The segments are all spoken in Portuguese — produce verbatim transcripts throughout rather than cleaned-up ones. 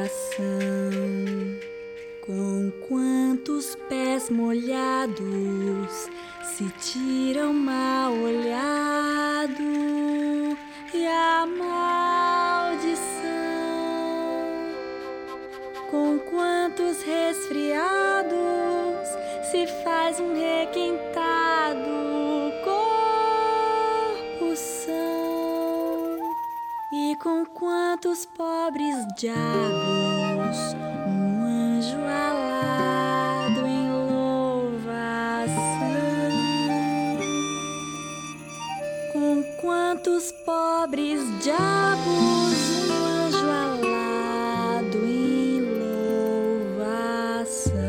Com quantos pés molhados se tira o mal olhado e a maldição. Com quantos resfriados se faz um requentado corpo são. E com quantos pobres diabos um anjo alado em louvação. Com quantos pobres diabos um anjo alado em louvação.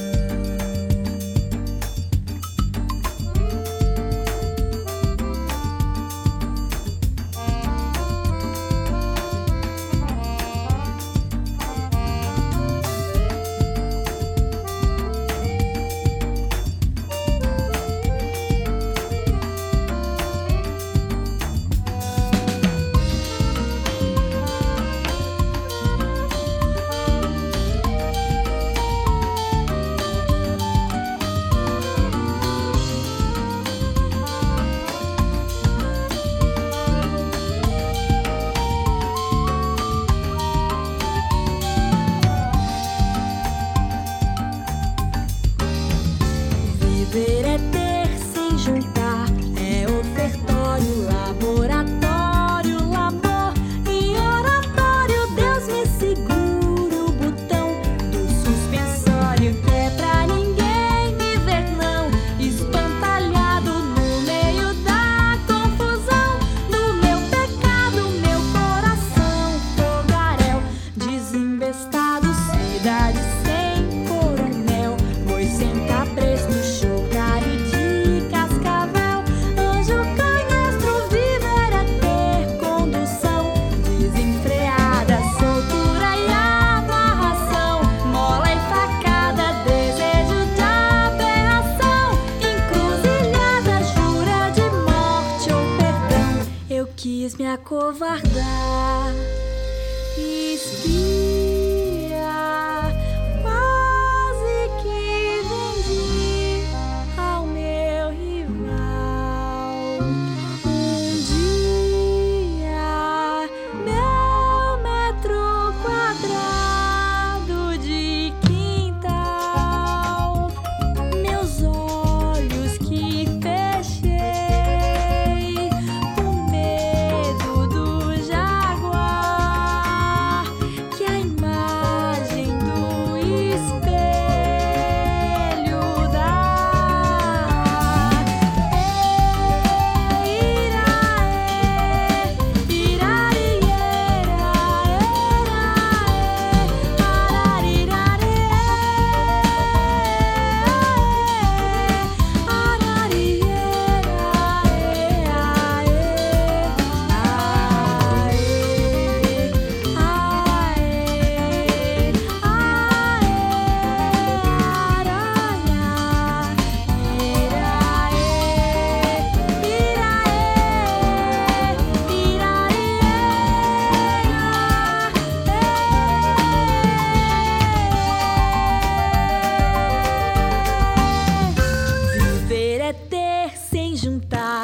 Viver é ter sem juntar, é ofertório, laboratório, labor e oratório. Deus me segura o botão do suspensório, que é pra ninguém me ver não, espantalhado no meio da confusão do meu pecado, meu coração fogaréu, desembestado, cidade sem coronel, boi sem cabresto, quis me acovardar, espia, quase que vendi ao meu rival. Um dia, meu metro quadrado de quintal, meus olhos que fechei é ter sem juntar.